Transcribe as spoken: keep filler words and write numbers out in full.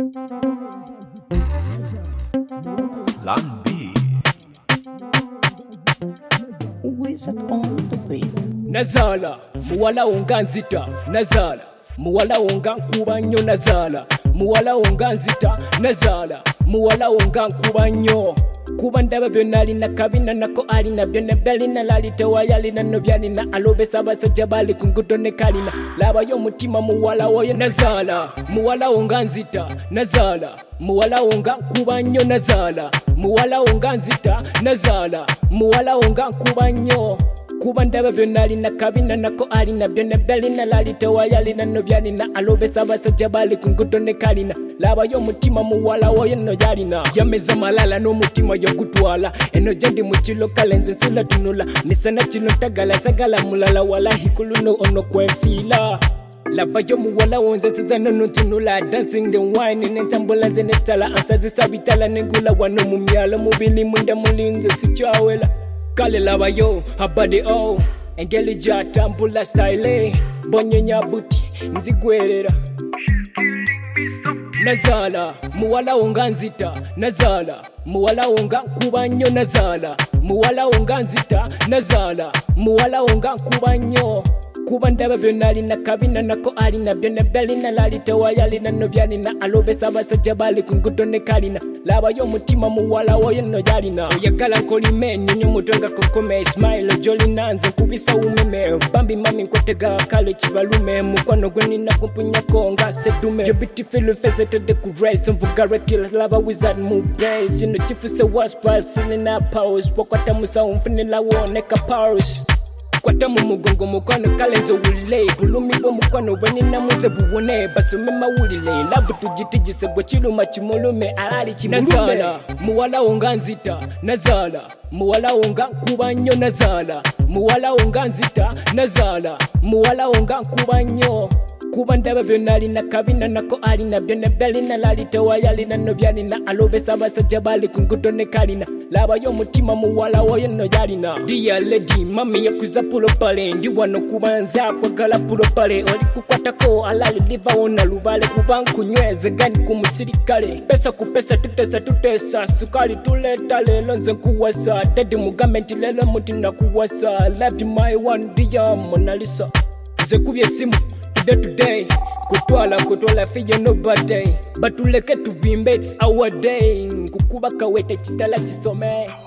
Plan B. Wizard on the beat. Nazala, muwala wonga nzita, nazala, muwala wonga nkuba nnyo nazala, muwala wonga nzita, nazala, muwala wonga nkuba nnyo. Kuba ndaba byonna alina kabina nako alina byonna byalina lali tewayalina no byalina alobesa abasajja bali ku ngudo ne kalina labayo omutima muwala woyo nazala muwala wonga nzita nazala muwala wonga nkuba nnyo nazala muwala wonga nzita nazala muwala wonga nkuba nnyo. Kuba ndaba byonna alina kabina nako alina byonna byalina lali tewayalina no byalina alobesa abasajja bali ku ngudo ne kalina labayo omutima muwala woyo no yalina yameza malala n'omutima yagutwala eno gyendi mu kilo kale nze nsula tunula misana kino ntagala sagala mulala walahi kuluno ono kwenfiila labayo muwala wonze suzana nontunula dancing the wine n'entambula nze netala ansazisa bitala n'engula wano mu myalo mubili munda mulinze sikyawela kale labayo habade oh engeli gyatambula style bonyenya buti nzigwerera nazala muwala wonga nzita nazala muwala wonga nkuba nnyo nazala muwala wonga nzita nazala muwala wonga nkuba nnyo. Kuba ndaba byonna alina kabina nako alina byonna byalina lali tewayalina no byalina alobesa abasajja bali ku ngudo ne kalina labayo omutima muwala woyo no yalina oyagala nkolime nnyonyo mutonga kokome smile jolina nze nkubisa umeme bambi mami nkwetega kale kibalume mukwano gwe nina kumpunyako nga sedume yo beautiful face de grace mvuga rekila laba wizard mu brace you know chifuse was passing na pause pokwata musa umfunila woneka pause kwata mu mugongo mukwano kalenzo wule bulumi bwo mukwano bwenina muze buwone basome mawulile love tujitijise bwe kiruma kimulume alali kimulume nazala muwala wonga nzita nazala muwala wonga nkuba nnyo nazala muwala wonga nzita nazala muwala wonga nkuba nnyo. Kuba ndaba byonna alina kabina nako alina byonna byalina lali tewayalina no byalina alobesa abasajja bali ku ngudo ne kalina labayo omutima muwala woyo no yalina. Dear lady mami yakuza pulo pale ndi wano kubanza kwagala pulo pale oli kukwatako alali liva wona lubale kuba nkunyweze gani ku musirikale pesa ku pesa tutesa tutesa sukali tuleta lelo nze nkuwasa dadi mugambe nti lelo muti nakuwasa love you my one dear Mona Lisa nze kubye simu today today kutwala kutwala fiye nobody batuleke tuvimbe it's our day kukuba kawete kidala kisome.